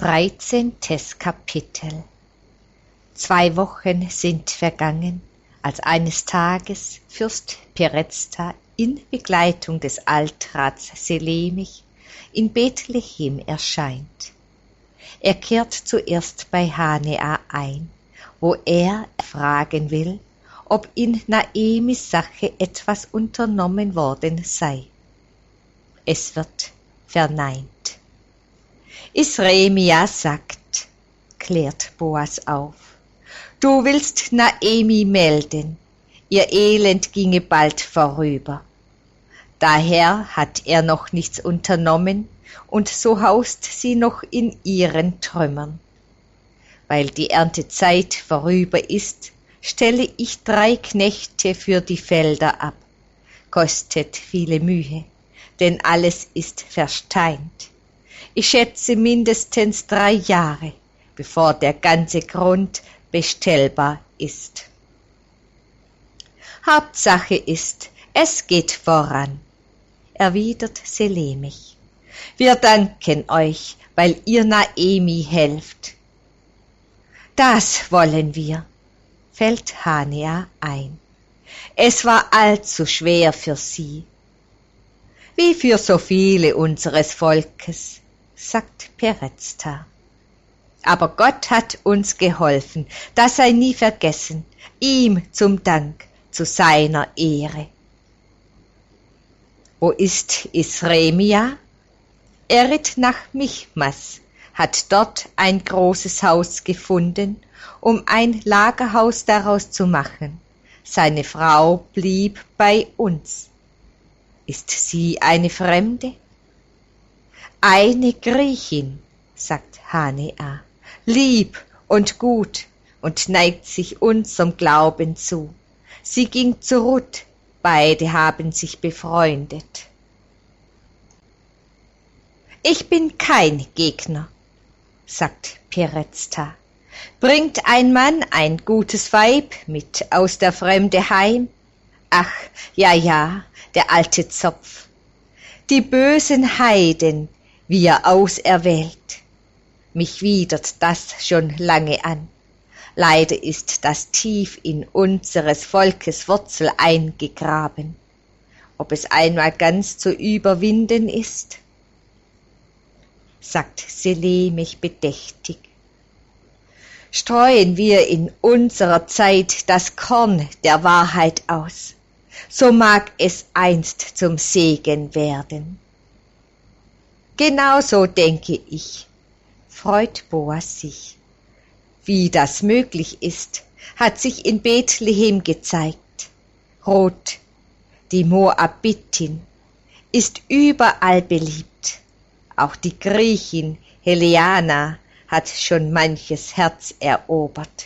13. Kapitel. 2 Wochen sind vergangen, als eines Tages Fürst Perezta in Begleitung des Altrats Selemich in Bethlehem erscheint. Er kehrt zuerst bei Hanea ein, wo er fragen will, ob in Naemis Sache etwas unternommen worden sei. Es wird verneint. Isremia sagt, klärt Boas auf, du willst Naemi melden, ihr Elend ginge bald vorüber. Daher hat er noch nichts unternommen, und so haust sie noch in ihren Trümmern. Weil die Erntezeit vorüber ist, stelle ich 3 Knechte für die Felder ab. Kostet viele Mühe, denn alles ist versteint. Ich schätze mindestens 3 Jahre, bevor der ganze Grund bestellbar ist. Hauptsache ist, es geht voran, erwidert Selemich. Wir danken euch, weil ihr Naemi helft. Das wollen wir, fällt Hanea ein. Es war allzu schwer für sie. Wie für so viele unseres Volkes, sagt Perezta. Aber Gott hat uns geholfen, das sei nie vergessen, ihm zum Dank, zu seiner Ehre. Wo ist Isremia? Er ritt nach Michmas, hat dort ein großes Haus gefunden, um ein Lagerhaus daraus zu machen. Seine Frau blieb bei uns. Ist sie eine Fremde? Eine Griechin, sagt Hanea, lieb und gut und neigt sich unserem Glauben zu. Sie ging zu Ruth, beide haben sich befreundet. Ich bin kein Gegner, sagt Perezta. Bringt ein Mann ein gutes Weib mit aus der Fremde heim? Ach, ja, der alte Zopf. Die bösen Heiden, wie er auserwählt. Mich widert das schon lange an. Leider ist das tief in unseres Volkes Wurzel eingegraben. Ob es einmal ganz zu überwinden ist? Sagt Selemich bedächtig. Streuen wir in unserer Zeit das Korn der Wahrheit aus, so mag es einst zum Segen werden. Genauso denke ich, freut Boas sich. Wie das möglich ist, hat sich in Bethlehem gezeigt. Ruth, die Moabitin, ist überall beliebt. Auch die Griechin Heleana hat schon manches Herz erobert.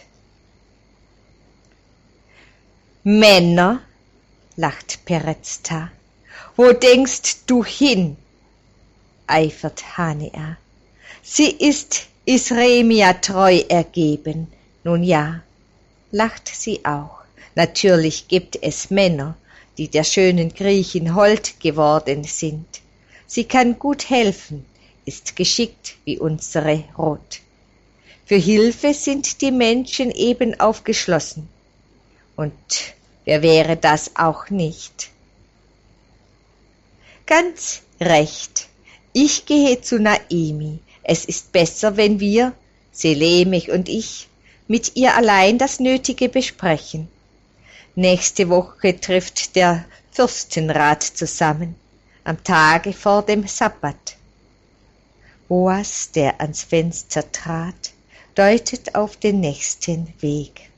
Männer, lacht Perezta, wo denkst du hin? Eifert Hanea. Sie ist Isremia treu ergeben. Nun ja, lacht sie auch. Natürlich gibt es Männer, die der schönen Griechin hold geworden sind. Sie kann gut helfen, ist geschickt wie unsere Ruth. Für Hilfe sind die Menschen eben aufgeschlossen. Und wer wäre das auch nicht? Ganz recht. Ich gehe zu Naemi. Es ist besser, wenn wir, Selemich und ich, mit ihr allein das Nötige besprechen. Nächste Woche trifft der Fürstenrat zusammen, am Tage vor dem Sabbat. Boas, der ans Fenster trat, deutet auf den nächsten Weg.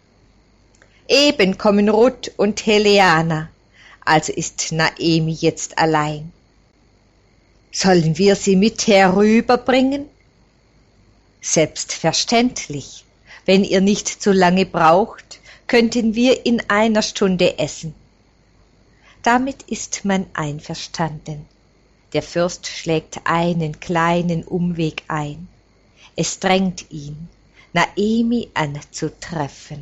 Eben kommen Ruth und Heleana, also ist Naemi jetzt allein. Sollen wir sie mit herüberbringen? Selbstverständlich. Wenn ihr nicht zu lange braucht, könnten wir in 1 Stunde essen. Damit ist man einverstanden. Der Fürst schlägt einen kleinen Umweg ein. Es drängt ihn, Naemi anzutreffen.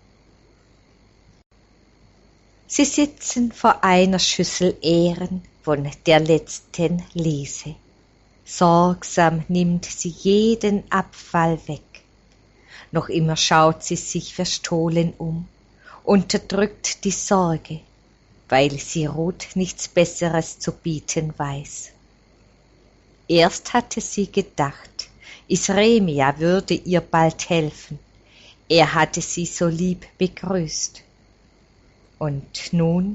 Sie sitzen vor einer Schüssel Ähren von der letzten Lese. Sorgsam nimmt sie jeden Abfall weg. Noch immer schaut sie sich verstohlen um, unterdrückt die Sorge, weil sie Ruth nichts Besseres zu bieten weiß. Erst hatte sie gedacht, Isremia würde ihr bald helfen. Er hatte sie so lieb begrüßt. Und nun?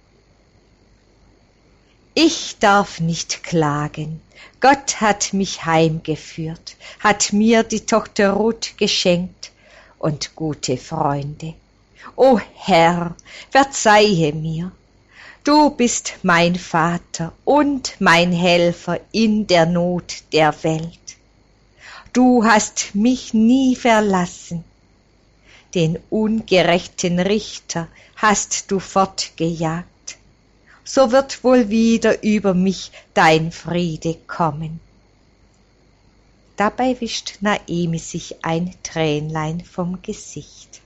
Ich darf nicht klagen. Gott hat mich heimgeführt, hat mir die Tochter Ruth geschenkt und gute Freunde. O Herr, verzeihe mir. Du bist mein Vater und mein Helfer in der Not der Welt. Du hast mich nie verlassen. Den ungerechten Richter hast du fortgejagt. So wird wohl wieder über mich dein Friede kommen. Dabei wischt Naemi sich ein Tränlein vom Gesicht.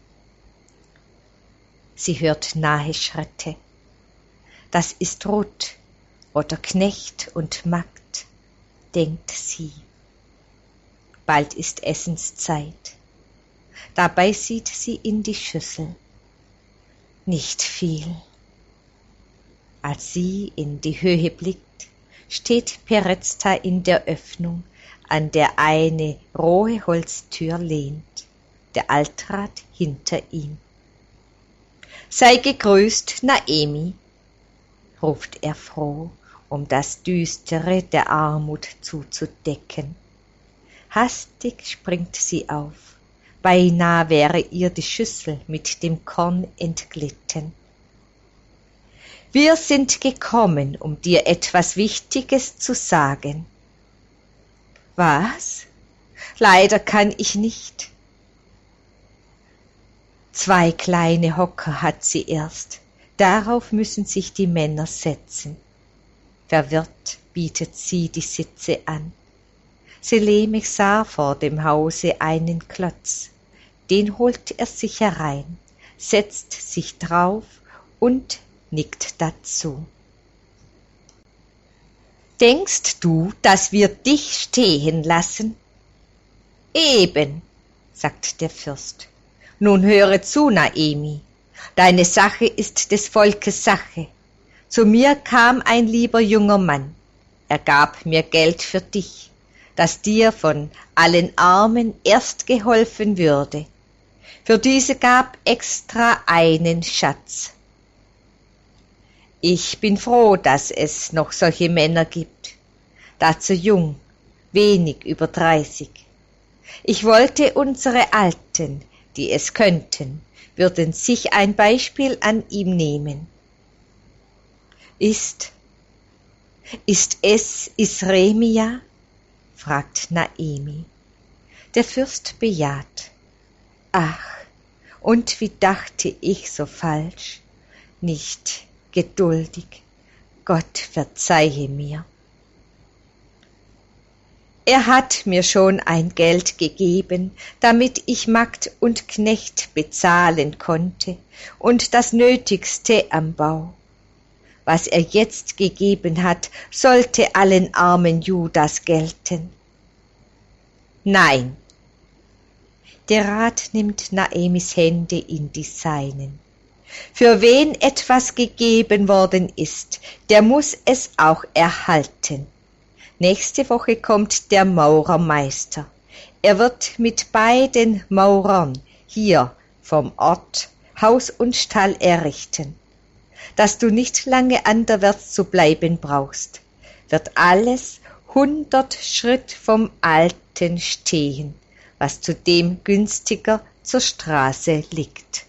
Sie hört nahe Schritte. Das ist Ruth oder Knecht und Magd, denkt sie. Bald ist Essenszeit. Dabei sieht sie in die Schüssel. Nicht viel. Als sie in die Höhe blickt, steht Perezta in der Öffnung, an der eine rohe Holztür lehnt, der Altrat hinter ihm. Sei gegrüßt, Naemi, ruft er froh, um das Düstere der Armut zuzudecken. Hastig springt sie auf, beinahe wäre ihr die Schüssel mit dem Korn entglitten. Wir sind gekommen, um dir etwas Wichtiges zu sagen. Was? Leider kann ich nicht. 2 kleine Hocker hat sie erst, darauf müssen sich die Männer setzen. Verwirrt bietet sie die Sitze an. Seleme sah vor dem Hause einen Klotz, den holt er sich herein, setzt sich drauf und nickt dazu. Denkst du, dass wir dich stehen lassen? Eben, sagt der Fürst. Nun höre zu, Naemi. Deine Sache ist des Volkes Sache. Zu mir kam ein lieber junger Mann. Er gab mir Geld für dich, dass dir von allen Armen erst geholfen würde. Für diese gab extra einen Schatz. Ich bin froh, dass es noch solche Männer gibt. Dazu jung, wenig über 30. Ich wollte unsere Alten, die es könnten, würden sich ein Beispiel an ihm nehmen. Ist es Isremia? Fragt Naemi. Der Fürst bejaht. Ach, und wie dachte ich so falsch, nicht geduldig, Gott verzeihe mir. Er hat mir schon ein Geld gegeben, damit ich Magd und Knecht bezahlen konnte und das Nötigste am Bau. Was er jetzt gegeben hat, sollte allen armen Judas gelten. Nein. Der Rat nimmt Naemis Hände in die seinen. Für wen etwas gegeben worden ist, der muss es auch erhalten. Nächste Woche kommt der Maurermeister. Er wird mit beiden Maurern hier vom Ort Haus und Stall errichten. Dass du nicht lange anderwärts zu bleiben brauchst, wird alles 100 Schritt vom Alten stehen, was zudem günstiger zur Straße liegt.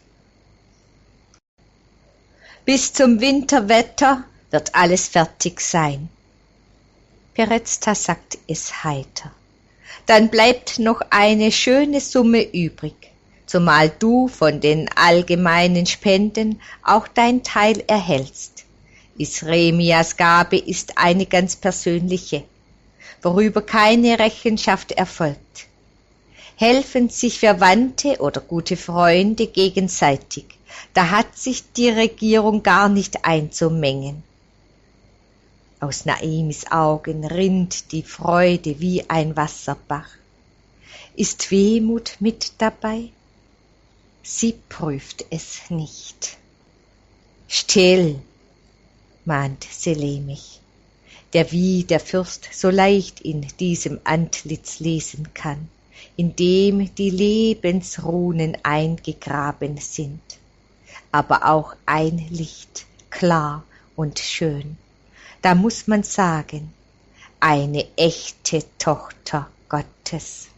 Bis zum Winterwetter wird alles fertig sein. Perezta sagt es heiter. Dann bleibt noch eine schöne Summe übrig, zumal du von den allgemeinen Spenden auch dein Teil erhältst. Isremias Gabe ist eine ganz persönliche, worüber keine Rechenschaft erfolgt. Helfen sich Verwandte oder gute Freunde gegenseitig, da hat sich die Regierung gar nicht einzumengen. Aus Naemis Augen rinnt die Freude wie ein Wasserbach. Ist Wehmut mit dabei? Sie prüft es nicht. Still, mahnt Selimich, der wie der Fürst so leicht in diesem Antlitz lesen kann, in dem die Lebensrunen eingegraben sind, aber auch ein Licht, klar und schön. Da muss man sagen, eine echte Tochter Gottes.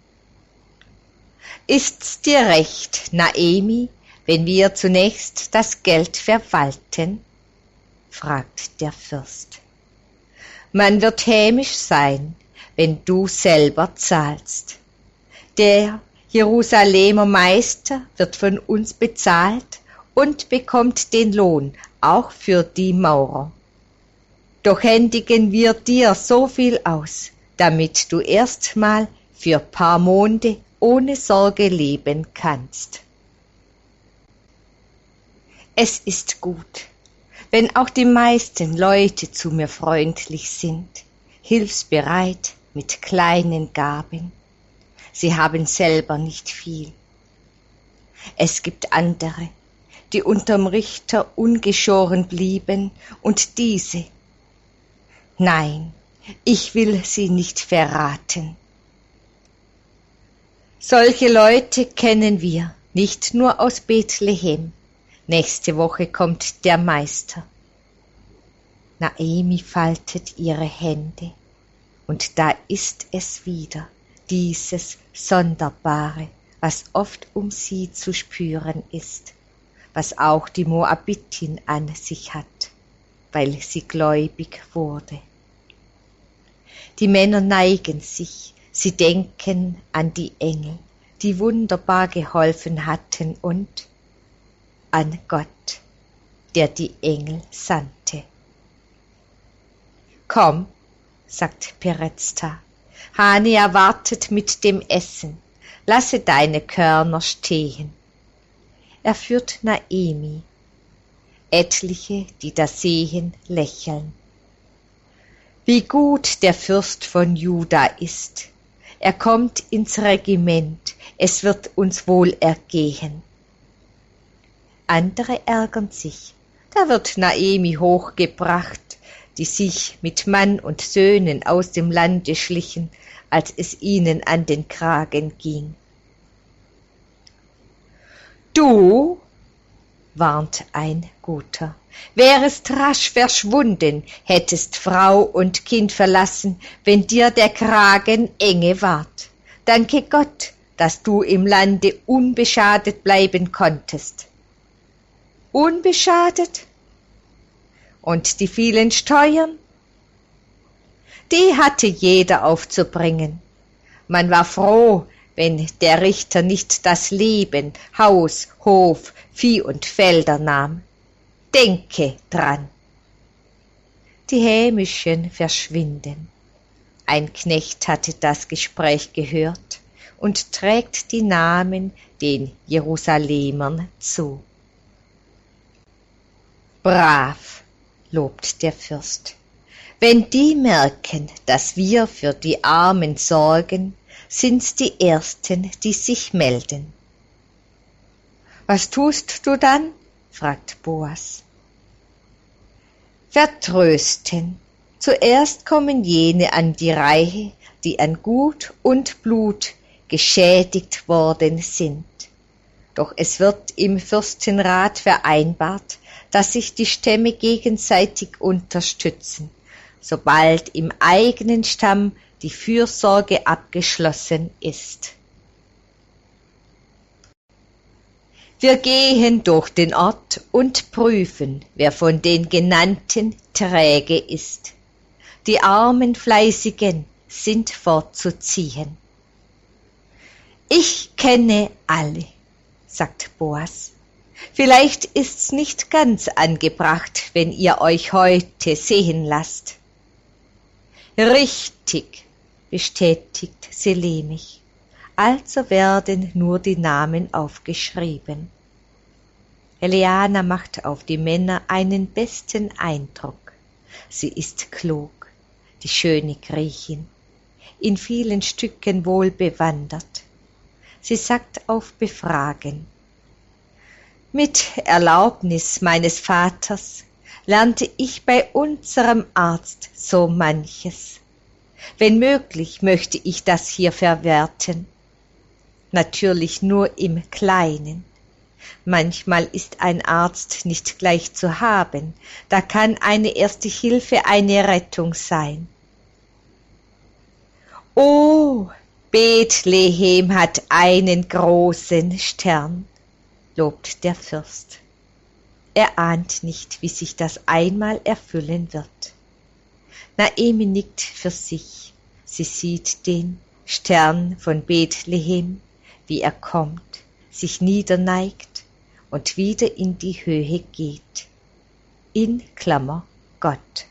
Ist's dir recht, Naemi, wenn wir zunächst das Geld verwalten? Fragt der Fürst. Man wird hämisch sein, wenn du selber zahlst. Der Jerusalemer Meister wird von uns bezahlt und bekommt den Lohn, auch für die Maurer. Doch händigen wir dir so viel aus, damit du erstmal für paar Monde ohne Sorge leben kannst. Es ist gut, wenn auch die meisten Leute zu mir freundlich sind, hilfsbereit mit kleinen Gaben. Sie haben selber nicht viel. Es gibt andere, die unterm Richter ungeschoren blieben, und diese, nein, ich will sie nicht verraten. Solche Leute kennen wir, nicht nur aus Bethlehem. Nächste Woche kommt der Meister. Naemi faltet ihre Hände, und da ist es wieder, dieses Sonderbare, was oft um sie zu spüren ist, was auch die Moabitin an sich hat, weil sie gläubig wurde. Die Männer neigen sich, sie denken an die Engel, die wunderbar geholfen hatten, und an Gott, der die Engel sandte. Komm, sagt Perezta, Hania wartet mit dem Essen, lasse deine Körner stehen. Er führt Naemi. Etliche, die das sehen, lächeln. Wie gut der Fürst von Juda ist. Er kommt ins Regiment, es wird uns wohl ergehen. Andere ärgern sich, da wird Naemi hochgebracht, die sich mit Mann und Söhnen aus dem Lande schlichen, als es ihnen an den Kragen ging. Du, warnt ein Guter, wärest rasch verschwunden, hättest Frau und Kind verlassen, wenn dir der Kragen enge ward. Danke Gott, dass du im Lande unbeschadet bleiben konntest. Unbeschadet? Und die vielen Steuern? Die hatte jeder aufzubringen. Man war froh, wenn der Richter nicht das Leben, Haus, Hof, Vieh und Felder nahm. Denke dran. Die Hämischen verschwinden. Ein Knecht hatte das Gespräch gehört und trägt die Namen den Jerusalemern zu. Brav, lobt der Fürst. Wenn die merken, dass wir für die Armen sorgen, sind's die Ersten, die sich melden. Was tust du dann? Fragt Boas. Vertrösten. Zuerst kommen jene an die Reihe, die an Gut und Blut geschädigt worden sind. Doch es wird im Fürstenrat vereinbart, dass sich die Stämme gegenseitig unterstützen, sobald im eigenen Stamm die Fürsorge abgeschlossen ist. Wir gehen durch den Ort und prüfen, wer von den Genannten träge ist. Die armen Fleißigen sind vorzuziehen. Ich kenne alle, sagt Boas. Vielleicht ist's nicht ganz angebracht, wenn ihr euch heute sehen lasst. Richtig, bestätigt Selimich. Also werden nur die Namen aufgeschrieben. Eleana macht auf die Männer einen besten Eindruck. Sie ist klug, die schöne Griechin, in vielen Stücken wohl bewandert. Sie sagt auf Befragen: Mit Erlaubnis meines Vaters lernte ich bei unserem Arzt so manches. Wenn möglich, möchte ich das hier verwerten. Natürlich nur im Kleinen. Manchmal ist ein Arzt nicht gleich zu haben, da kann eine erste Hilfe eine Rettung sein. Oh, Bethlehem hat einen großen Stern, lobt der Fürst. Er ahnt nicht, wie sich das einmal erfüllen wird. Naemi nickt für sich. Sie sieht den Stern von Bethlehem, wie er kommt, sich niederneigt und wieder in die Höhe geht. In Klammer Gott.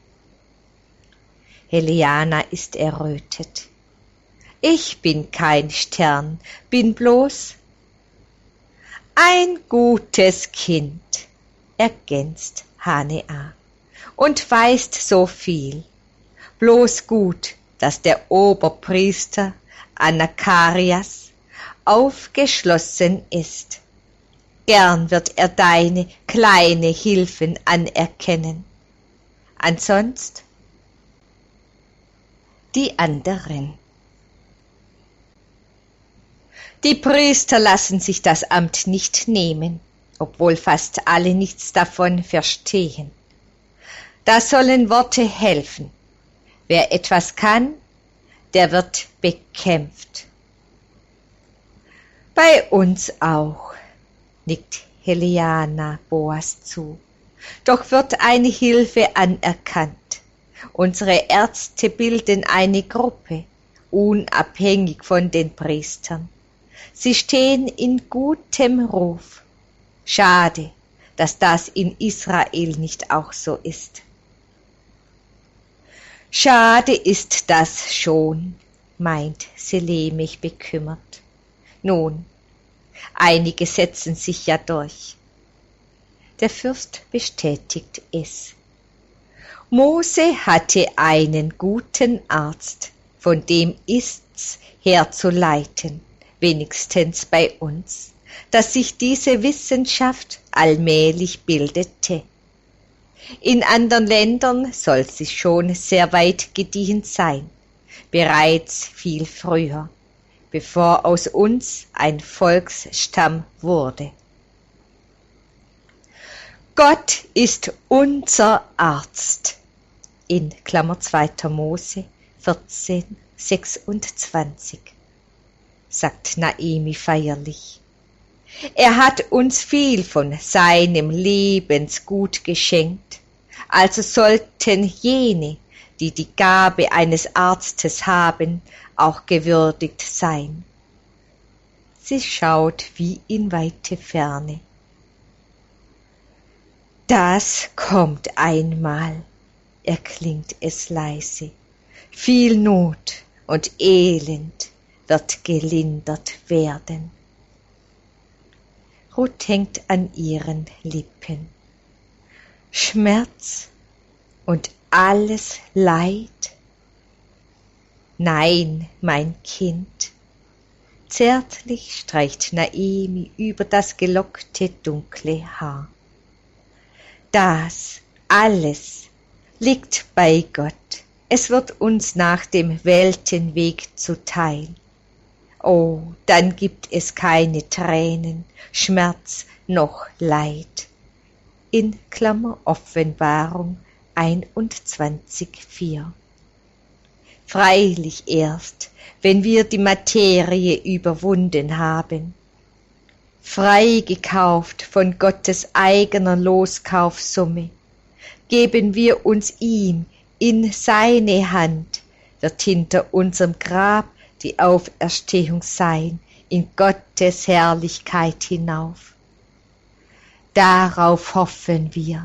Heliana ist errötet. Ich bin kein Stern, bin bloß ein gutes Kind, ergänzt Hanea, und weißt so viel. Bloß gut, dass der Oberpriester Anakarias aufgeschlossen ist. Gern wird er deine kleine Hilfen anerkennen. Ansonst die anderen. Die Priester lassen sich das Amt nicht nehmen, obwohl fast alle nichts davon verstehen. Da sollen Worte helfen. Wer etwas kann, der wird bekämpft. Bei uns auch, nickt Heliana Boas zu. Doch wird eine Hilfe anerkannt. Unsere Ärzte bilden eine Gruppe, unabhängig von den Priestern. Sie stehen in gutem Ruf. Schade, dass das in Israel nicht auch so ist. Schade ist das schon, meint Selemich bekümmert. Nun, einige setzen sich ja durch. Der Fürst bestätigt es. Mose hatte einen guten Arzt, von dem ist's herzuleiten, wenigstens bei uns, dass sich diese Wissenschaft allmählich bildete. In anderen Ländern soll sie schon sehr weit gediehen sein, bereits viel früher, bevor aus uns ein Volksstamm wurde. Gott ist unser Arzt, in Klammer 2. Mose 14, 26, sagt Naemi feierlich. Er hat uns viel von seinem Lebensgut geschenkt, also sollten jene, die die Gabe eines Arztes haben, auch gewürdigt sein. Sie schaut wie in weite Ferne. Das kommt einmal, erklingt es leise. Viel Not und Elend wird gelindert werden. Ruth hängt an ihren Lippen. Schmerz und alles Leid? Nein, mein Kind. Zärtlich streicht Naemi über das gelockte, dunkle Haar. Das alles liegt bei Gott. Es wird uns nach dem Weltenweg zuteil. Oh, dann gibt es keine Tränen, Schmerz noch Leid. In Klammer Offenbarung 21,4. Freilich erst, wenn wir die Materie überwunden haben, freigekauft von Gottes eigener Loskaufsumme, geben wir uns ihm in seine Hand, wird hinter unserem Grab die Auferstehung sein, in Gottes Herrlichkeit hinauf. Darauf hoffen wir.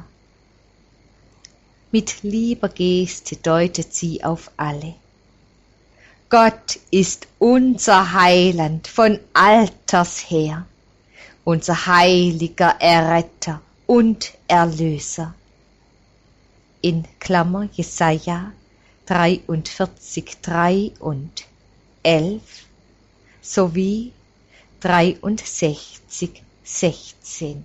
Mit lieber Geste deutet sie auf alle. Gott ist unser Heiland von alters her, unser heiliger Erretter und Erlöser. in Klammer Jesaja 43, 3 und 11 sowie 63, 16.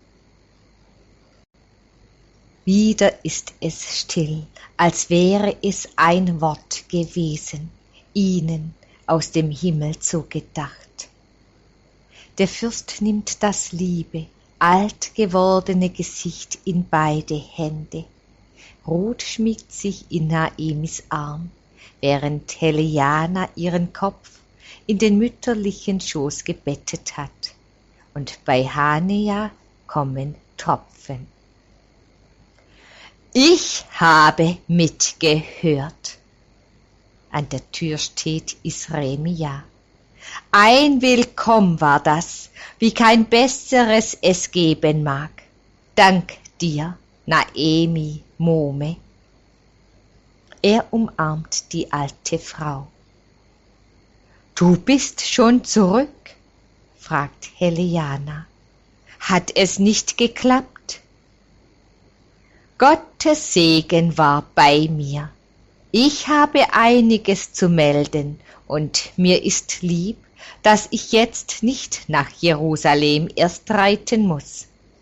Wieder ist es still, als wäre es ein Wort gewesen, ihnen aus dem Himmel zugedacht. Der Fürst nimmt das liebe, alt gewordene Gesicht in beide Hände. Ruth schmiegt sich in Naemis Arm, während Heliana ihren Kopf in den mütterlichen Schoß gebettet hat. Und bei Hania kommen Tropfen. Ich habe mitgehört. An der Tür steht Isremia. Ein Willkomm war das, wie kein besseres es geben mag. Dank dir, Naemi, Mome. Er umarmt die alte Frau. Du bist schon zurück? Fragt Heliana. Hat es nicht geklappt? Gottes Segen war bei mir. Ich habe einiges zu melden und mir ist lieb, dass ich jetzt nicht nach Jerusalem erst reiten muss.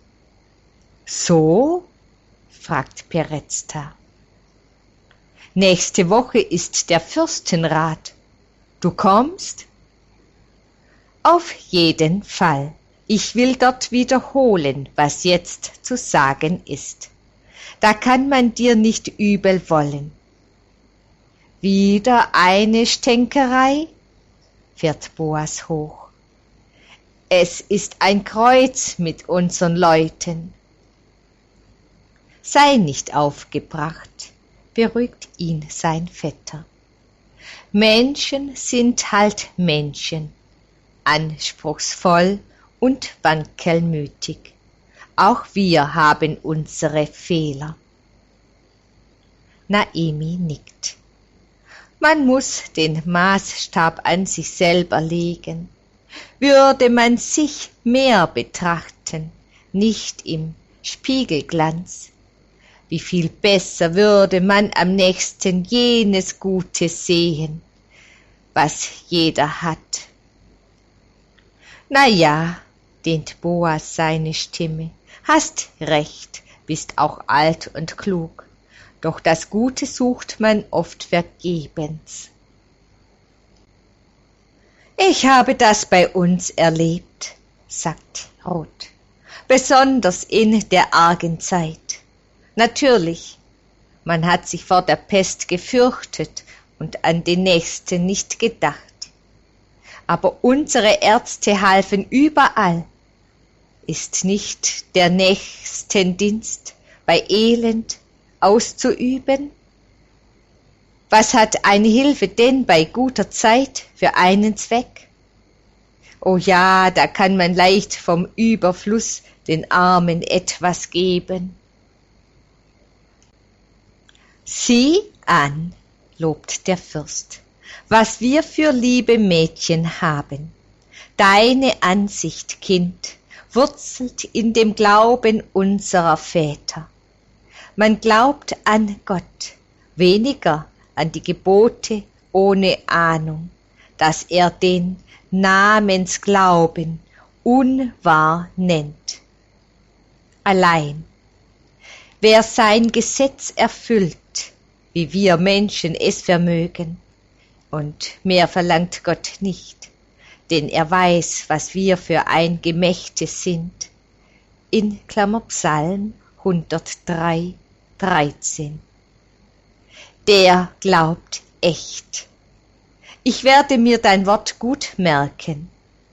So? Fragt Perezta. Nächste Woche ist der Fürstenrat. Du kommst? Auf jeden Fall. Ich will dort wiederholen, was jetzt zu sagen ist. Da kann man dir nicht übel wollen. Wieder eine Stänkerei? Fährt Boas hoch. Es ist ein Kreuz mit unseren Leuten. Sei nicht aufgebracht, beruhigt ihn sein Vetter. Menschen sind halt Menschen, anspruchsvoll und wankelmütig. Auch wir haben unsere Fehler. Naemi nickt. Man muss den Maßstab an sich selber legen. Würde man sich mehr betrachten, nicht im Spiegelglanz, wie viel besser würde man am nächsten jenes Gute sehen, was jeder hat. Na ja, dehnt Boas seine Stimme, hast recht, bist auch alt und klug, doch das Gute sucht man oft vergebens. Ich habe das bei uns erlebt, sagt Ruth, besonders in der argen Zeit. Natürlich, man hat sich vor der Pest gefürchtet und an den Nächsten nicht gedacht. Aber unsere Ärzte halfen überall. Ist nicht der Nächstendienst bei Elend auszuüben? Was hat eine Hilfe denn bei guter Zeit für einen Zweck? Oh ja, da kann man leicht vom Überfluss den Armen etwas geben. Sieh an, lobt der Fürst, was wir für liebe Mädchen haben. Deine Ansicht, Kind, wurzelt in dem Glauben unserer Väter. Man glaubt an Gott, weniger an die Gebote ohne Ahnung, dass er den Namensglauben unwahr nennt. Allein, wer sein Gesetz erfüllt, wie wir Menschen es vermögen, und mehr verlangt Gott nicht, denn er weiß, was wir für ein Gemächte sind. In Klammer Psalm 103, 13. Der glaubt echt. Ich werde mir dein Wort gut merken.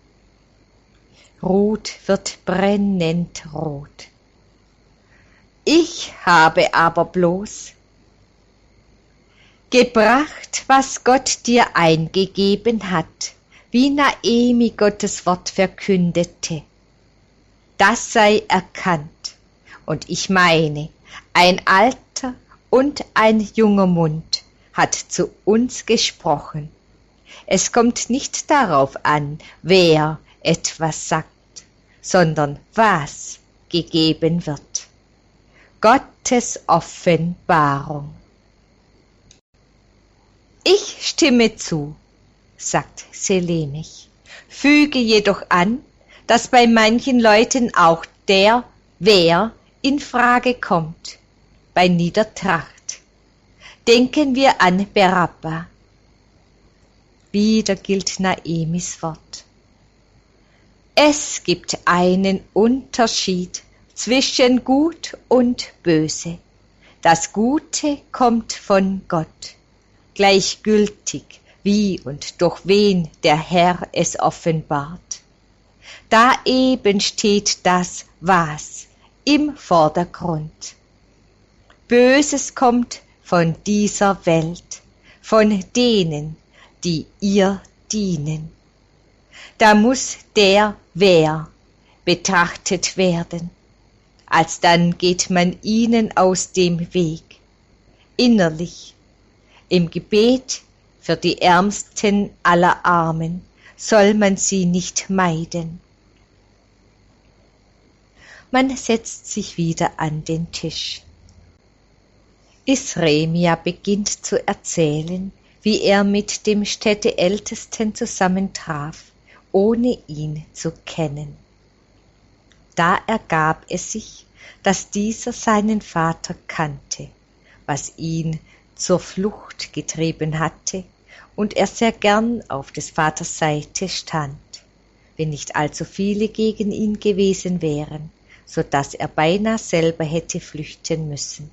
Ruth wird brennend rot. Ich habe aber bloß gebracht, was Gott dir eingegeben hat, wie Naemi Gottes Wort verkündete. Das sei erkannt, und ich meine, ein alter und ein junger Mund hat zu uns gesprochen. Es kommt nicht darauf an, wer etwas sagt, sondern was gegeben wird. Gottes Offenbarung. Ich stimme zu, sagt Selenich, füge jedoch an, dass bei manchen Leuten auch der Wer in Frage kommt, bei Niedertracht. Denken wir an Berabba. Wieder gilt Naemis Wort. Es gibt einen Unterschied zwischen Gut und Böse. Das Gute kommt von Gott, gleichgültig wie und durch wen der Herr es offenbart. Da eben steht das Was im Vordergrund. Böses kommt von dieser Welt, von denen, die ihr dienen. Da muss der Wer betrachtet werden. Alsdann geht man ihnen aus dem Weg, innerlich, im Gebet für die Ärmsten aller Armen soll man sie nicht meiden. Man setzt sich wieder an den Tisch. Isremia beginnt zu erzählen, wie er mit dem Städteältesten zusammentraf, ohne ihn zu kennen. Da ergab es sich, dass dieser seinen Vater kannte, was ihn zur Flucht getrieben hatte, und er sehr gern auf des Vaters Seite stand, wenn nicht allzu viele gegen ihn gewesen wären, so daß er beinahe selber hätte flüchten müssen.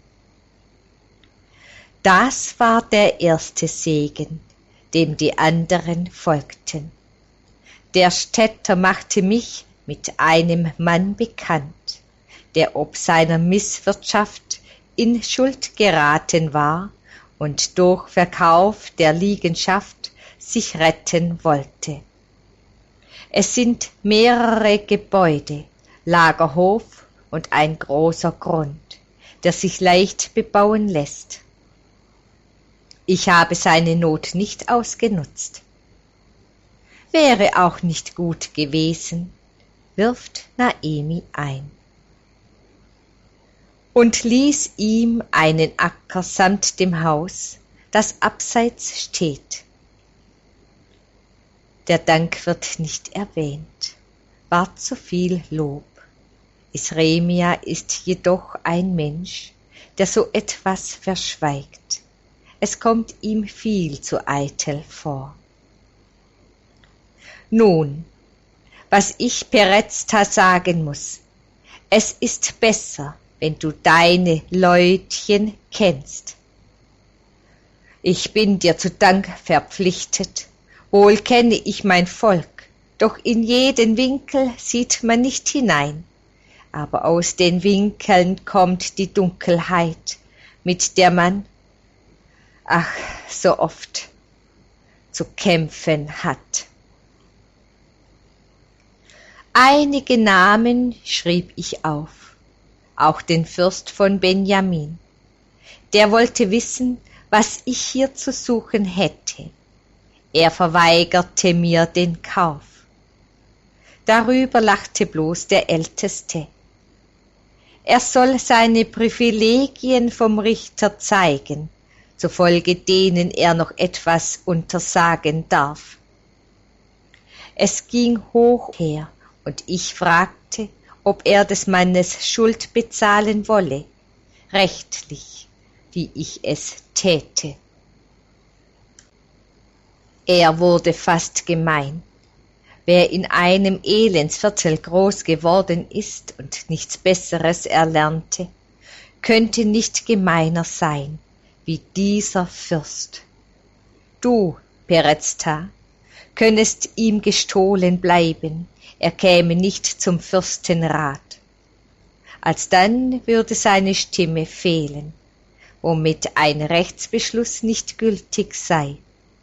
Das war der erste Segen, dem die anderen folgten. Der Städter machte mich mit einem Mann bekannt, der ob seiner Misswirtschaft in Schuld geraten war und durch Verkauf der Liegenschaft sich retten wollte. Es sind mehrere Gebäude, Lagerhof und ein großer Grund, der sich leicht bebauen lässt. Ich habe seine Not nicht ausgenutzt. Wäre auch nicht gut gewesen, wirft Naemi ein. Und ließ ihm einen Acker samt dem Haus, das abseits steht. Der Dank wird nicht erwähnt, war zu viel Lob. Isremia ist jedoch ein Mensch, der so etwas verschweigt. Es kommt ihm viel zu eitel vor. Nun, was ich Perezta sagen muss, es ist besser, wenn du deine Leutchen kennst. Ich bin dir zu Dank verpflichtet, wohl kenne ich mein Volk, doch in jeden Winkel sieht man nicht hinein, aber aus den Winkeln kommt die Dunkelheit, mit der man, ach, so oft zu kämpfen hat. Einige Namen schrieb ich auf, auch den Fürst von Benjamin. Der wollte wissen, was ich hier zu suchen hätte. Er verweigerte mir den Kauf. Darüber lachte bloß der Älteste. Er soll seine Privilegien vom Richter zeigen, zufolge denen er noch etwas untersagen darf. Es ging hoch her, und ich fragte, ob er des Mannes Schuld bezahlen wolle, rechtlich, wie ich es täte. Er wurde fast gemein. Wer in einem Elendsviertel groß geworden ist und nichts Besseres erlernte, könnte nicht gemeiner sein wie dieser Fürst. Du, Perezta, könnest ihm gestohlen bleiben, er käme nicht zum Fürstenrat. Alsdann würde seine Stimme fehlen, womit ein Rechtsbeschluss nicht gültig sei.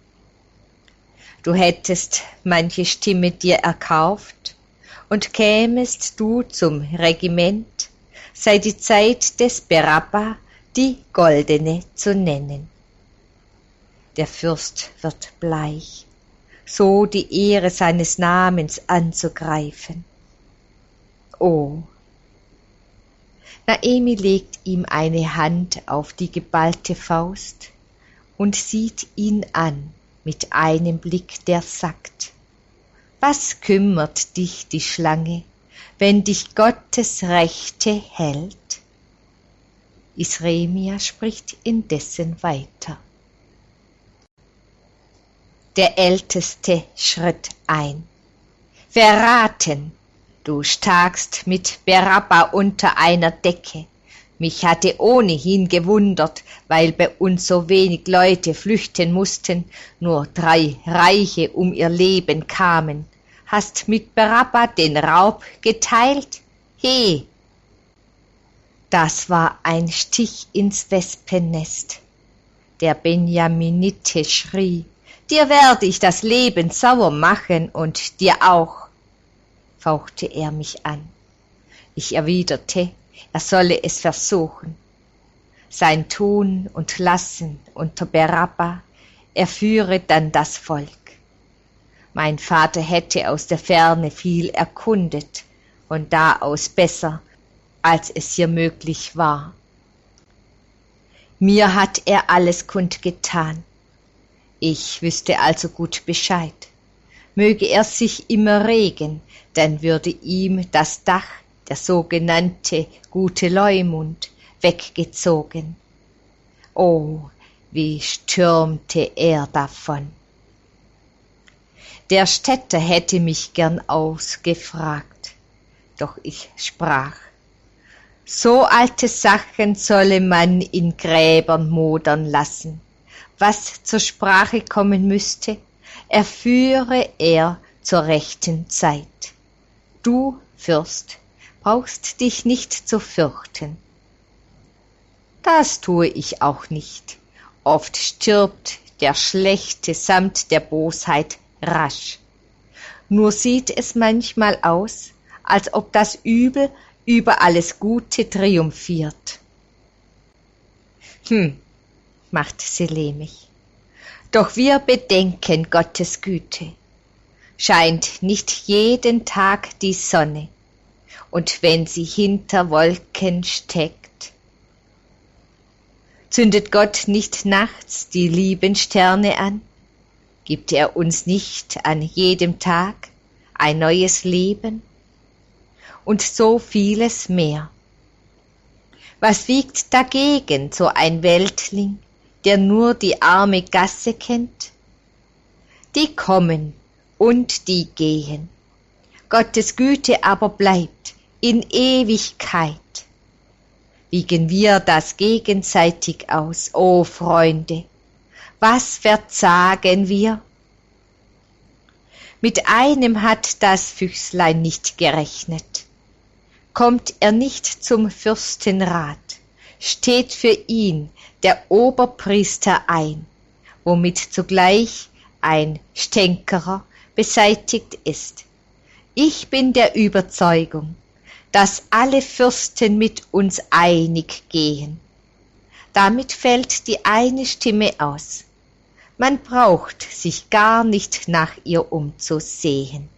Du hättest manche Stimme dir erkauft und kämest du zum Regiment, sei die Zeit des Berabba die goldene zu nennen. Der Fürst wird bleich, so die Ehre seines Namens anzugreifen. Oh, Naemi legt ihm eine Hand auf die geballte Faust und sieht ihn an mit einem Blick, der sagt: Was kümmert dich die Schlange, wenn dich Gottes Rechte hält? Isremia spricht indessen weiter. Der Älteste schritt ein. Verraten! Du stakst mit Berabba unter einer Decke. Mich hatte ohnehin gewundert, weil bei uns so wenig Leute flüchten mussten, nur 3 Reiche um ihr Leben kamen. Hast mit Berabba den Raub geteilt? He! Das war ein Stich ins Wespennest. Der Benjaminite schrie: Dir werde ich das Leben sauer machen und dir auch, fauchte er mich an. Ich erwiderte, er solle es versuchen. Sein Tun und Lassen unter Berabba erführe dann das Volk. Mein Vater hätte aus der Ferne viel erkundet und daraus besser, als es hier möglich war. Mir hat er alles kundgetan. Ich wüsste also gut Bescheid. Möge er sich immer regen, dann würde ihm das Dach, der sogenannte gute Leumund, weggezogen. Oh, wie stürmte er davon! Der Städter hätte mich gern ausgefragt, doch ich sprach: So alte Sachen solle man in Gräbern modern lassen. Was zur Sprache kommen müsste, erführe er zur rechten Zeit. Du, Fürst, brauchst dich nicht zu fürchten. Das tue ich auch nicht. Oft stirbt der Schlechte samt der Bosheit rasch. Nur sieht es manchmal aus, als ob das Übel über alles Gute triumphiert. Macht Selemich. Doch wir bedenken Gottes Güte. Scheint nicht jeden Tag die Sonne, und wenn sie hinter Wolken steckt, zündet Gott nicht nachts die lieben Sterne an? Gibt er uns nicht an jedem Tag ein neues Leben? Und so vieles mehr. Was wiegt dagegen so ein Weltling, der nur die arme Gasse kennt? Die kommen und die gehen. Gottes Güte aber bleibt in Ewigkeit. Wiegen wir das gegenseitig aus, o Freunde, was verzagen wir? Mit einem hat das Füchslein nicht gerechnet. Kommt er nicht zum Fürstenrat, steht für ihn der Oberpriester ein, womit zugleich ein Stänkerer beseitigt ist. Ich bin der Überzeugung, dass alle Fürsten mit uns einig gehen. Damit fällt die eine Stimme aus. Man braucht sich gar nicht nach ihr umzusehen.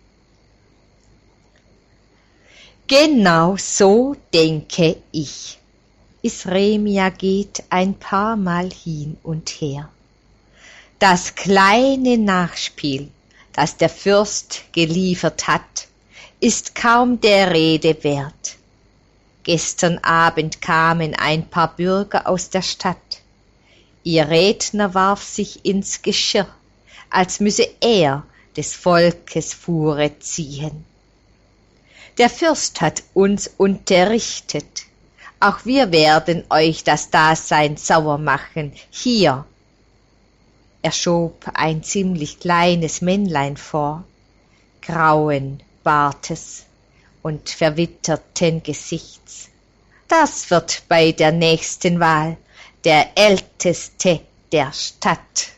Genau so denke ich. Isremia geht ein paar Mal hin und her. Das kleine Nachspiel, das der Fürst geliefert hat, ist kaum der Rede wert. Gestern Abend kamen ein paar Bürger aus der Stadt. Ihr Redner warf sich ins Geschirr, als müsse er des Volkes Fuhre ziehen. Der Fürst hat uns unterrichtet. Auch wir werden euch das Dasein sauer machen. Hier. Er schob ein ziemlich kleines Männlein vor, grauen Bartes und verwitterten Gesichts. Das wird bei der nächsten Wahl der Älteste der Stadt.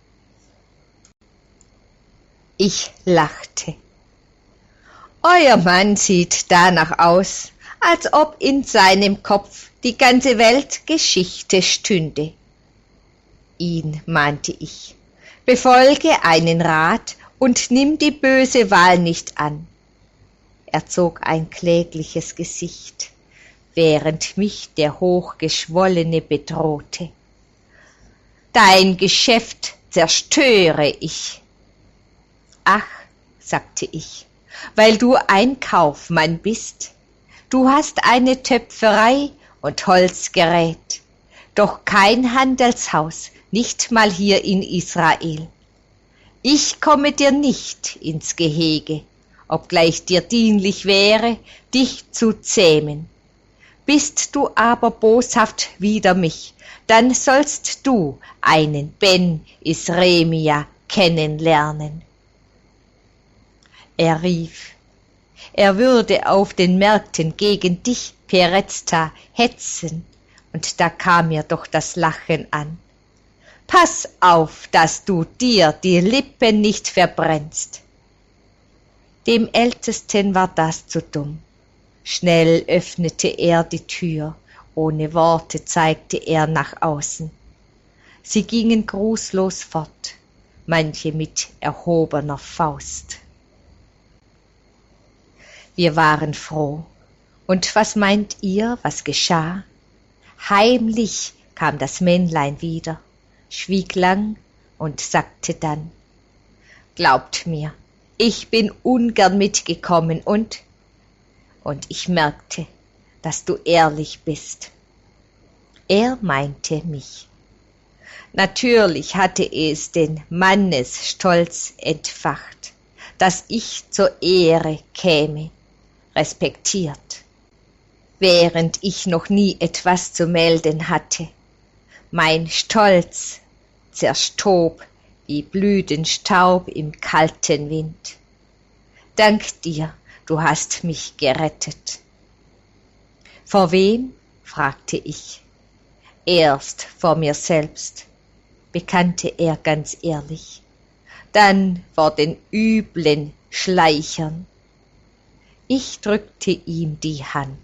Ich lachte. Euer Mann sieht danach aus, als ob in seinem Kopf die ganze Weltgeschichte stünde. Ihn mahnte ich. Befolge einen Rat und nimm die böse Wahl nicht an. Er zog ein klägliches Gesicht. während mich der Hochgeschwollene bedrohte. »Dein Geschäft zerstöre ich.« »Ach«, sagte ich, »weil du ein Kaufmann bist. Du hast eine Töpferei und Holzgerät, doch kein Handelshaus, nicht mal hier in Israel. Ich komme dir nicht ins Gehege, obgleich dir dienlich wäre, dich zu zähmen. Bist du aber boshaft wider mich, dann sollst du einen Ben Isremia kennenlernen.« Er rief, er würde auf den Märkten gegen dich, Peretzta, hetzen, und da kam mir doch das Lachen an. »Pass auf, dass du dir die Lippen nicht verbrennst.« Dem Ältesten war das zu dumm. Schnell öffnete er die Tür, ohne Worte zeigte er nach außen. Sie gingen grußlos fort, manche mit erhobener Faust. Wir waren froh. Und was meint ihr, was geschah? Heimlich kam das Männlein wieder, schwieg lang und sagte dann: »Glaubt mir, ich bin ungern mitgekommen und ich merkte, dass du ehrlich bist.« Er meinte mich. Natürlich hatte es den Mannesstolz entfacht, dass ich zur Ehre käme, respektiert, während ich noch nie etwas zu melden hatte. Mein Stolz zerstob wie Blütenstaub im kalten Wind. Dank dir, du hast mich gerettet. Vor wem? Fragte ich. Erst vor mir selbst, bekannte er ganz ehrlich, dann vor den üblen Schleichern. Ich drückte ihm die Hand.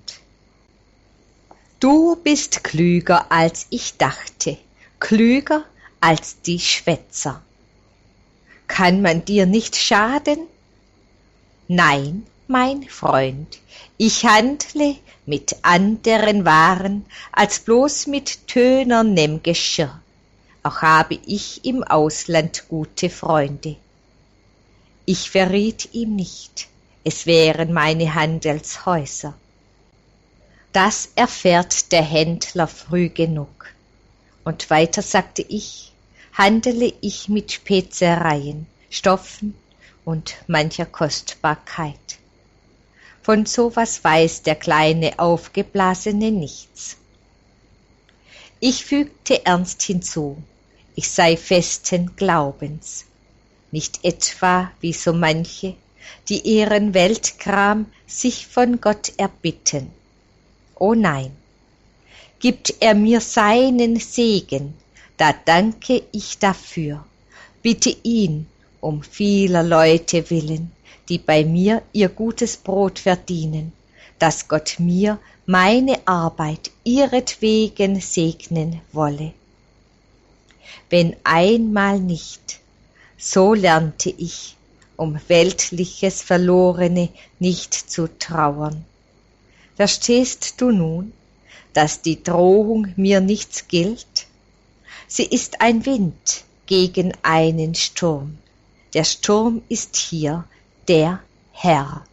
Du bist klüger, als ich dachte, klüger als die Schwätzer. Kann man dir nicht schaden? Nein, mein Freund, ich handle mit anderen Waren als bloß mit tönernem Geschirr. Auch habe ich im Ausland gute Freunde. Ich verriet ihm nicht, es wären meine Handelshäuser. Das erfährt der Händler früh genug. Und weiter, sagte ich, handele ich mit Spezereien, Stoffen und mancher Kostbarkeit. Von sowas weiß der kleine Aufgeblasene nichts. Ich fügte ernst hinzu, ich sei festen Glaubens, nicht etwa wie so manche, die ihren Weltkram sich von Gott erbitten. Oh nein, gibt er mir seinen Segen, da danke ich dafür, bitte ihn um vieler Leute willen, die bei mir ihr gutes Brot verdienen, dass Gott mir meine Arbeit ihretwegen segnen wolle. Wenn einmal nicht, so lernte ich, um weltliches Verlorene nicht zu trauern. Verstehst du nun, dass die Drohung mir nichts gilt? Sie ist ein Wind gegen einen Sturm. Der Sturm ist hier der Herr.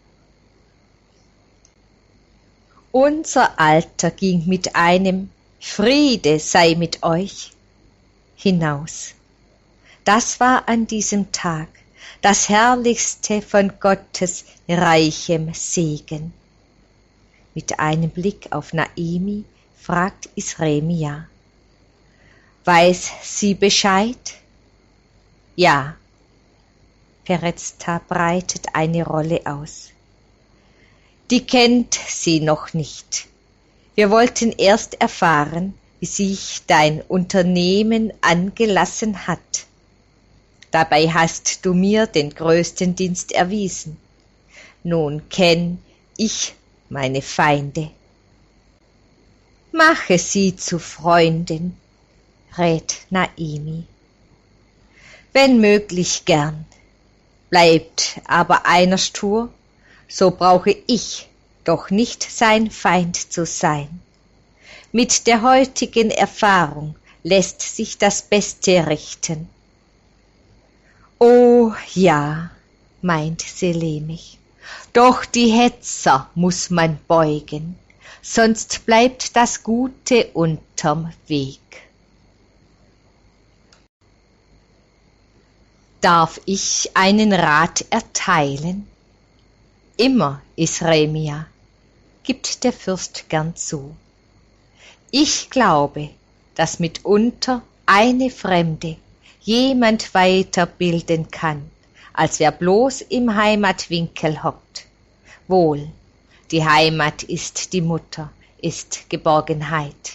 Unser Alter ging mit einem Friede sei mit euch hinaus. Das war an diesem Tag das Herrlichste von Gottes reichem Segen. Mit einem Blick auf Naimi fragt Isremia: Weiß sie Bescheid? Ja. Peretzta breitet eine Rolle aus. Die kennt sie noch nicht. Wir wollten erst erfahren, wie sich dein Unternehmen angelassen hat. Dabei hast du mir den größten Dienst erwiesen. Nun kenn ich meine Feinde. Mache sie zu Freundin, rät Naimi. Wenn möglich gern. Bleibt aber einer stur, so brauche ich doch nicht sein Feind zu sein. Mit der heutigen Erfahrung lässt sich das Beste richten. Oh ja, meint Selemich, doch die Hetzer muß man beugen, sonst bleibt das Gute unterm Weg. Darf ich einen Rat erteilen? Immer, Isremia, gibt der Fürst gern zu. Ich glaube, dass mitunter eine Fremde jemand weiterbilden kann, als wer bloß im Heimatwinkel hockt. Wohl, die Heimat ist die Mutter, ist Geborgenheit.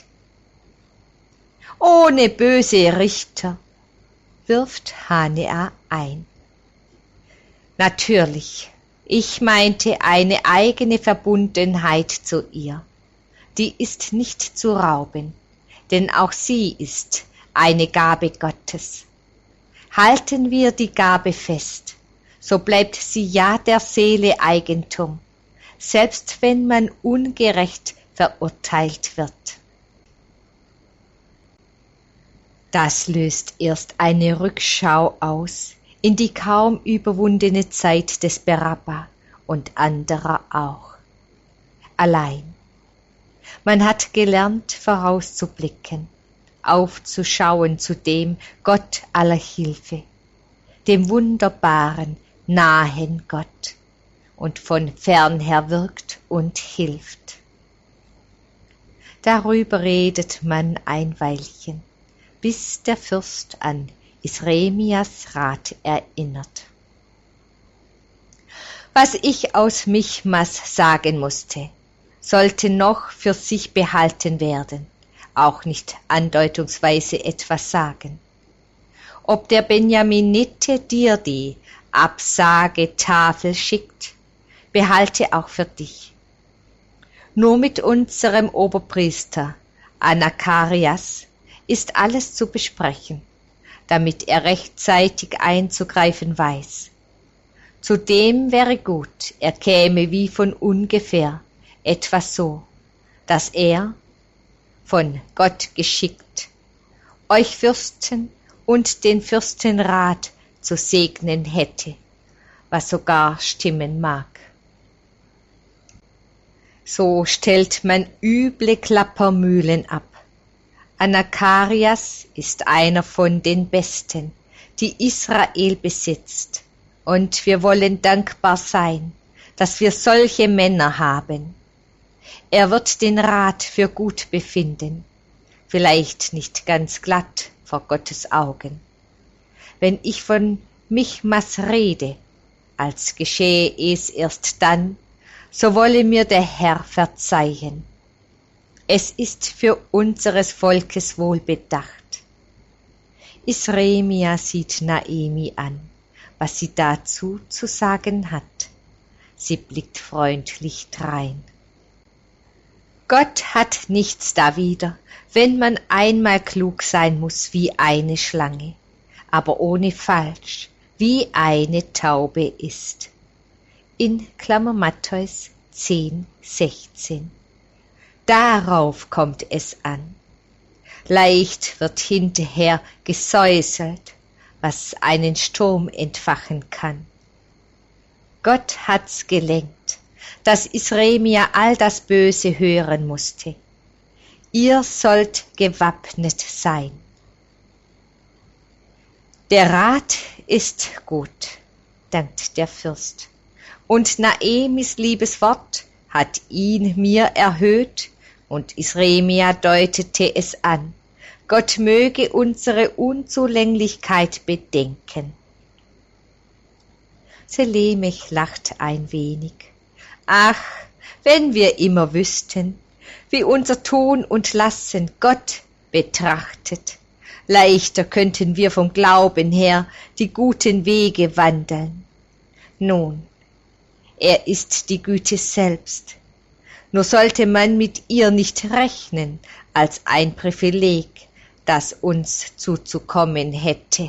Ohne böse Richter, wirft Hanea ein. Natürlich, ich meinte eine eigene Verbundenheit zu ihr. Die ist nicht zu rauben, denn auch sie ist eine Gabe Gottes. Halten wir die Gabe fest, so bleibt sie ja der Seele Eigentum, selbst wenn man ungerecht verurteilt wird. Das löst erst eine Rückschau aus in die kaum überwundene Zeit des Berabba und anderer auch. Allein, man hat gelernt vorauszublicken, aufzuschauen zu dem Gott aller Hilfe, dem wunderbaren, nahen Gott, und von fernher wirkt und hilft. Darüber redet man ein Weilchen, bis der Fürst an Isremias Rat erinnert. Was ich aus Michmas sagen musste, sollte noch für sich behalten werden, auch nicht andeutungsweise etwas sagen. Ob der Benjaminite dir die Absagetafel schickt, behalte auch für dich. Nur mit unserem Oberpriester Anacharias ist alles zu besprechen, damit er rechtzeitig einzugreifen weiß. Zudem wäre gut, er käme wie von ungefähr, etwas so, dass er, von Gott geschickt, euch Fürsten und den Fürstenrat zu segnen hätte, was sogar stimmen mag. So stellt man üble Klappermühlen ab. Anacharias ist einer von den Besten, die Israel besitzt, und wir wollen dankbar sein, dass wir solche Männer haben. Er wird den Rat für gut befinden, vielleicht nicht ganz glatt vor Gottes Augen. Wenn ich von Michmas rede, als geschehe es erst dann, so wolle mir der Herr verzeihen. Es ist für unseres Volkes Wohl bedacht. Isremia sieht Naemi an, was sie dazu zu sagen hat. Sie blickt freundlich drein. Gott hat nichts dawider, wenn man einmal klug sein muss wie eine Schlange, aber ohne falsch, wie eine Taube ist. In Klammer Matthäus 10,16. Darauf kommt es an. Leicht wird hinterher gesäuselt, was einen Sturm entfachen kann. Gott hat's gelenkt, dass Isremia all das Böse hören musste. Ihr sollt gewappnet sein. Der Rat ist gut, dankt der Fürst, und Naemis liebes Wort hat ihn mir erhöht, und Isremia deutete es an. Gott möge unsere Unzulänglichkeit bedenken. Selemich lacht ein wenig. Ach, wenn wir immer wüssten, wie unser Tun und Lassen Gott betrachtet, leichter könnten wir vom Glauben her die guten Wege wandeln. Nun, er ist die Güte selbst. Nur sollte man mit ihr nicht rechnen als ein Privileg, das uns zuzukommen hätte.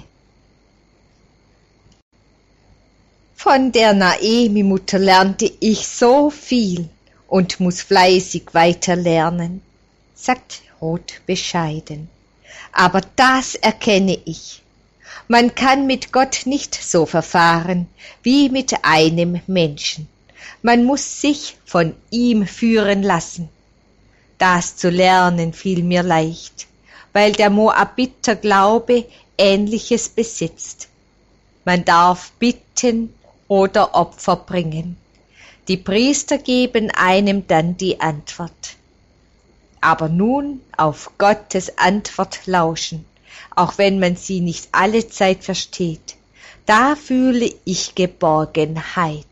Von der Naemi-Mutter lernte ich so viel und muss fleißig weiter lernen, sagt Ruth bescheiden. Aber das erkenne ich. Man kann mit Gott nicht so verfahren wie mit einem Menschen. Man muss sich von ihm führen lassen. Das zu lernen fiel mir leicht, weil der Moabiter Glaube Ähnliches besitzt. Man darf bitten oder Opfer bringen. Die Priester geben einem dann die Antwort. Aber nun auf Gottes Antwort lauschen, auch wenn man sie nicht alle Zeit versteht, da fühle ich Geborgenheit.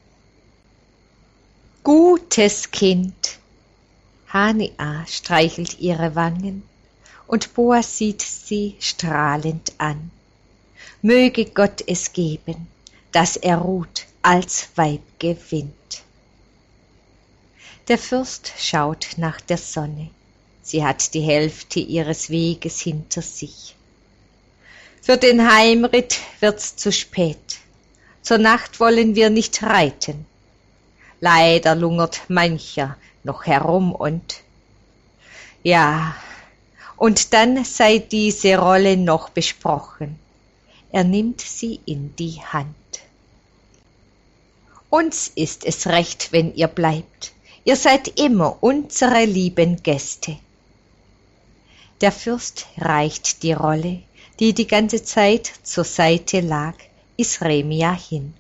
Gutes Kind. Hania streichelt ihre Wangen und Boas sieht sie strahlend an. Möge Gott es geben, dass er Ruth als Weib gewinnt. Der Fürst schaut nach der Sonne. Sie hat die Hälfte ihres Weges hinter sich. Für den Heimritt wird's zu spät. Zur Nacht wollen wir nicht reiten. Leider lungert mancher noch herum und dann sei diese Rolle noch besprochen. Er nimmt sie in die Hand. Uns ist es recht, wenn ihr bleibt. Ihr seid immer unsere lieben Gäste. Der Fürst reicht die Rolle, die die ganze Zeit zur Seite lag, Isremia hin.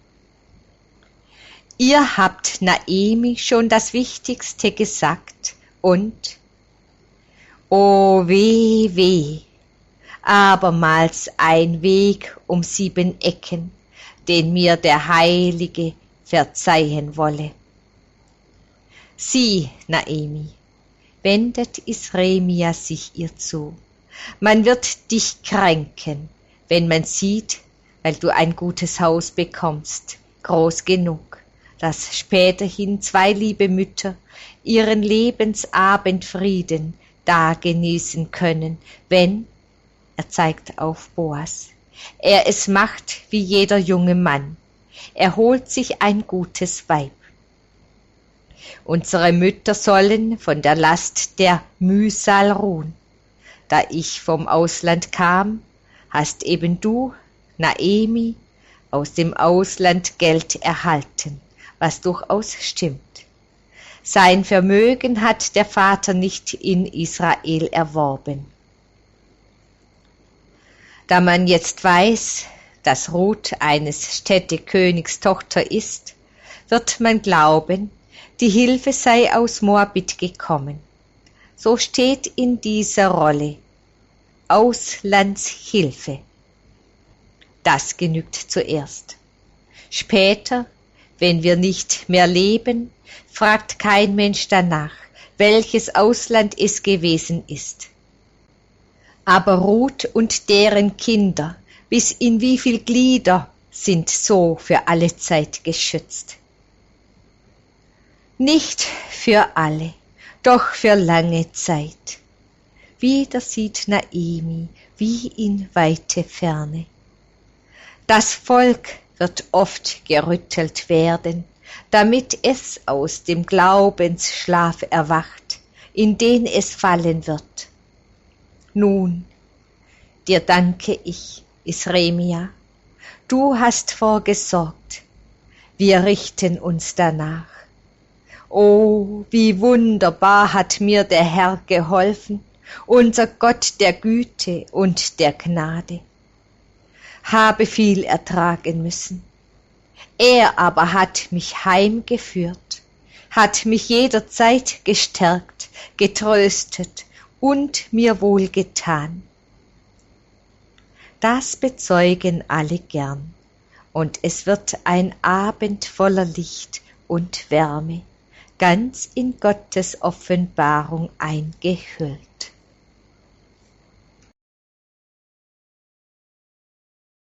Ihr habt Naemi schon das Wichtigste gesagt und, oh weh, abermals ein Weg um 7 Ecken, den mir der Heilige verzeihen wolle. Sieh, Naemi, wendet Isremia sich ihr zu, man wird dich kränken, wenn man sieht, weil du ein gutes Haus bekommst, groß genug, dass späterhin 2 liebe Mütter ihren Lebensabendfrieden da genießen können, wenn, er zeigt auf Boas, er es macht wie jeder junge Mann, er holt sich ein gutes Weib. Unsere Mütter sollen von der Last der Mühsal ruhen. Da ich vom Ausland kam, hast eben du, Naemi, aus dem Ausland Geld erhalten, was durchaus stimmt. Sein Vermögen hat der Vater nicht in Israel erworben. Da man jetzt weiß, dass Ruth eines Städtekönigs Tochter ist, wird man glauben, die Hilfe sei aus Moabit gekommen. So steht in dieser Rolle Auslandshilfe. Das genügt zuerst. Später, wenn wir nicht mehr leben, fragt kein Mensch danach, welches Ausland es gewesen ist. Aber Ruth und deren Kinder, bis in wie viel Glieder, sind so für alle Zeit geschützt. Nicht für alle, doch für lange Zeit. Wieder sieht Naemi wie in weite Ferne. Das Volk wird oft gerüttelt werden, damit es aus dem Glaubensschlaf erwacht, in den es fallen wird. Nun, dir danke ich, Isremia, du hast vorgesorgt, wir richten uns danach. Oh, wie wunderbar hat mir der Herr geholfen, unser Gott der Güte und der Gnade. Habe viel ertragen müssen. Er aber hat mich heimgeführt, hat mich jederzeit gestärkt, getröstet und mir wohlgetan. Das bezeugen alle gern, und es wird ein Abend voller Licht und Wärme, ganz in Gottes Offenbarung eingehüllt.